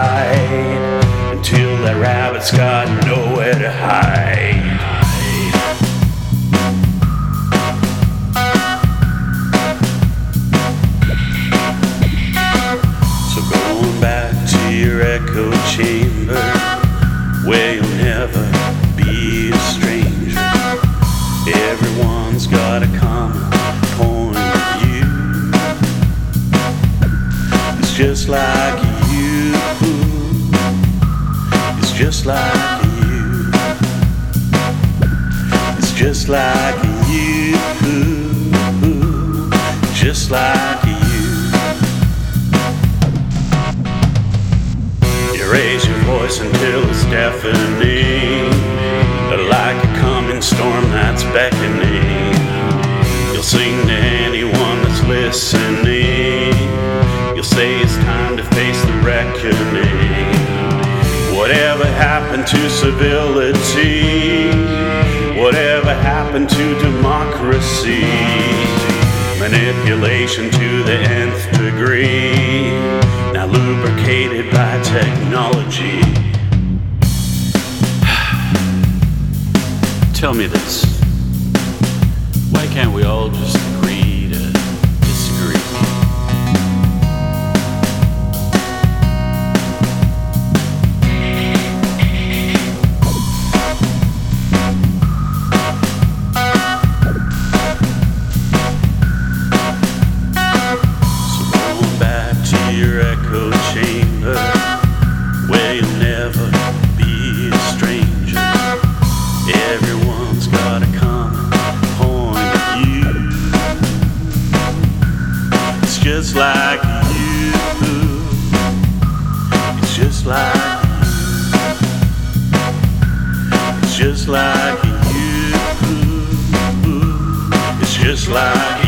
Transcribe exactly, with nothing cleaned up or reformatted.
ride until that rabbit's got nowhere to hide. So going back to your echo chamber, where you'll never be a stranger. Everyone's got a common point of view. It's just like you. It's just like you. It's just like you. Just like you. You raise your voice until it's deafening, like a coming storm that's beckoning. You'll sing to anyone that's listening. You'll say it's time to face the reckoning. Whatever happened to civility? Whatever happened to democracy? Manipulation to the nth degree, now lubricated by technology. Tell me this, why can't we all just agree to disagree? So going back to your echo chamber, where you'll never be a stranger. Everyone's got a common point of view. It's just like you. It's just like you. It's just like you. It's just like you.